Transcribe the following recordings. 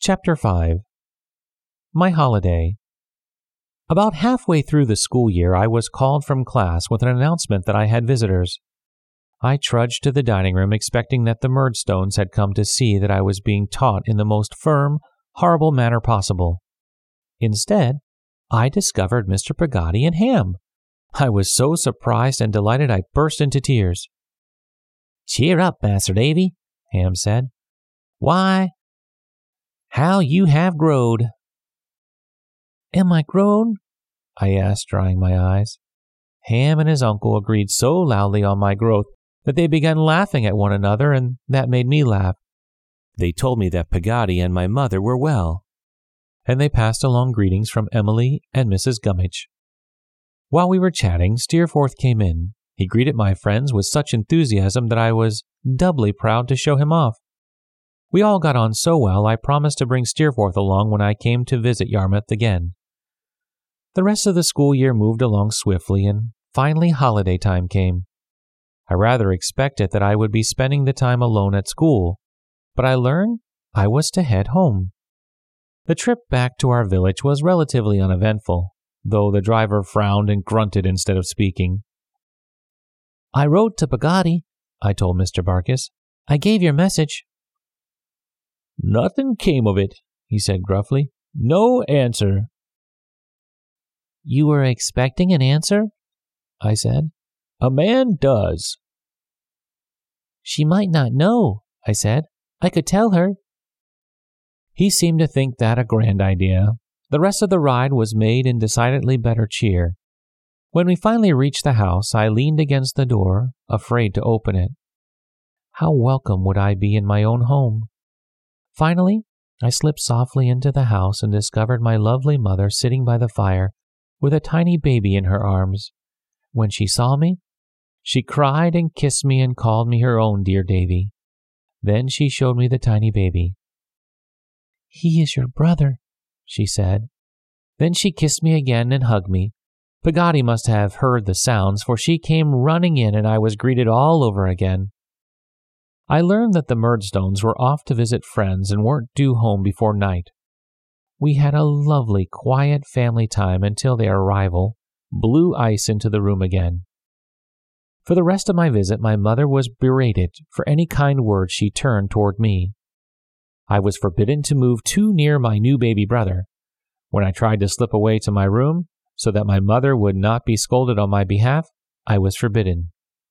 Chapter 5. My Holiday. About halfway through the school year, I was called from class with an announcement that I had visitors. I trudged to the dining room expecting that the Murdstones had come to see that I was being taught in the most firm, horrible manner possible. Instead, I discovered Mr. Peggotty and Ham. I was so surprised and delighted I burst into tears. "Cheer up, Master Davy," Ham said. "Why, how you have growed." "Am I grown?" I asked, drying my eyes. Ham and his uncle agreed so loudly on my growth that they began laughing at one another, and that made me laugh. They told me that Peggotty and my mother were well, and they passed along greetings from Emily and Mrs. Gummidge. While we were chatting, Steerforth came in. He greeted my friends with such enthusiasm that I was doubly proud to show him off. We all got on so well, I promised to bring Steerforth along when I came to visit Yarmouth again. The rest of the school year moved along swiftly, and finally holiday time came. I rather expected that I would be spending the time alone at school, but I learned I was to head home. The trip back to our village was relatively uneventful, though the driver frowned and grunted instead of speaking. "I wrote to Peggotty," I told Mr. Barkis. "I gave your message." "Nothing came of it," he said gruffly. "No answer." "You were expecting an answer?" I said. "A man does." "She might not know," I said. "I could tell her." He seemed to think that a grand idea. The rest of the ride was made in decidedly better cheer. When we finally reached the house, I leaned against the door, afraid to open it. How welcome would I be in my own home? Finally, I slipped softly into the house and discovered my lovely mother sitting by the fire with a tiny baby in her arms. When she saw me, she cried and kissed me and called me her own dear Davy. Then she showed me the tiny baby. "He is your brother," she said. Then she kissed me again and hugged me. Peggotty must have heard the sounds, for she came running in and I was greeted all over again. I learned that the Murdstones were off to visit friends and weren't due home before night. We had a lovely, quiet family time until their arrival blew ice into the room again. For the rest of my visit, my mother was berated for any kind words she turned toward me. I was forbidden to move too near my new baby brother. When I tried to slip away to my room so that my mother would not be scolded on my behalf, I was forbidden.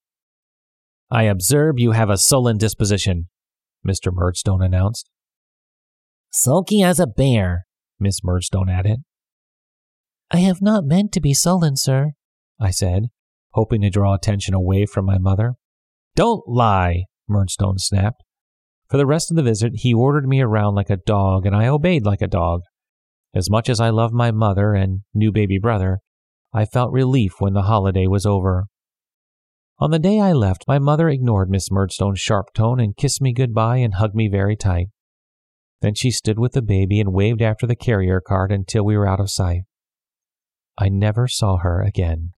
"I observe you have a sullen disposition," Mr. Murdstone announced. "Sulky as a bear," Miss Murdstone added. "I have not meant to be sullen, sir," I said, hoping to draw attention away from my mother. "Don't lie," Murdstone snapped. For the rest of the visit, he ordered me around like a dog, and I obeyed like a dog. As much as I loved my mother and new baby brother, I felt relief when the holiday was over. On the day I left, my mother ignored Miss Murdstone's sharp tone and kissed me goodbye and hugged me very tight. Then she stood with the baby and waved after the carrier cart until we were out of sight. I never saw her again.